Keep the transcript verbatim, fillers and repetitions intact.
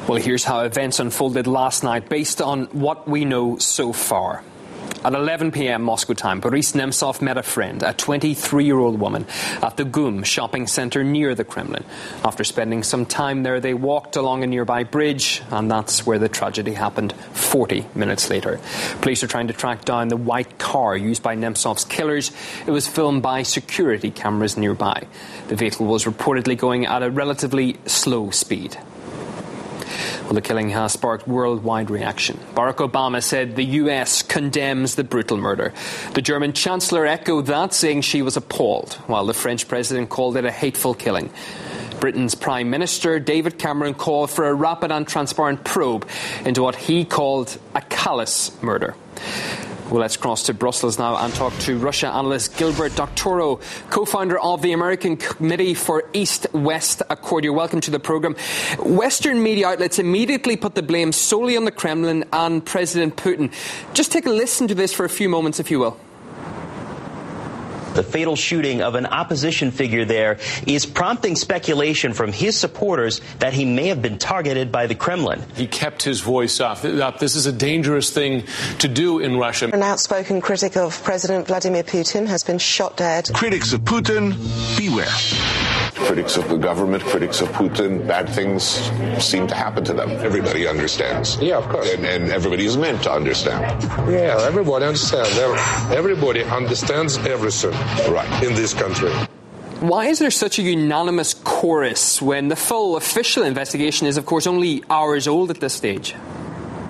Well, here's how events unfolded last night based on what we know so far. At eleven p.m. Moscow time, Boris Nemtsov met a friend, a twenty-three-year-old woman, at the GUM shopping centre near the Kremlin. After spending some time there, they walked along a nearby bridge, and that's where the tragedy happened forty minutes later. Police are trying to track down the white car used by Nemtsov's killers. It was filmed by security cameras nearby. The vehicle was reportedly going at a relatively slow speed. Well, the killing has sparked worldwide reaction. Barack Obama said the U S condemns the brutal murder. The German Chancellor echoed that, saying she was appalled, while the French President called it a hateful killing. Britain's Prime Minister David Cameron called for a rapid and transparent probe into what he called a callous murder. Well, let's cross to Brussels now and talk to Russia analyst Gilbert Doctorow, co-founder of the American Committee for East-West Accord. You're welcome to the programme. Western media outlets immediately put the blame solely on the Kremlin and President Putin. Just take a listen to this for a few moments, if you will. The fatal shooting of an opposition figure there is prompting speculation from his supporters that he may have been targeted by the Kremlin. He kept his voice up. This is a dangerous thing to do in Russia. An outspoken critic of President Vladimir Putin has been shot dead. Critics of Putin, beware. Critics of the government, critics of Putin, bad things seem to happen to them. Everybody understands. Yeah, of course. And, and everybody is meant to understand. Yeah, everybody understands. Everybody understands everything. Right. In this country. Why is there such a unanimous chorus when the full official investigation is, of course, only hours old at this stage?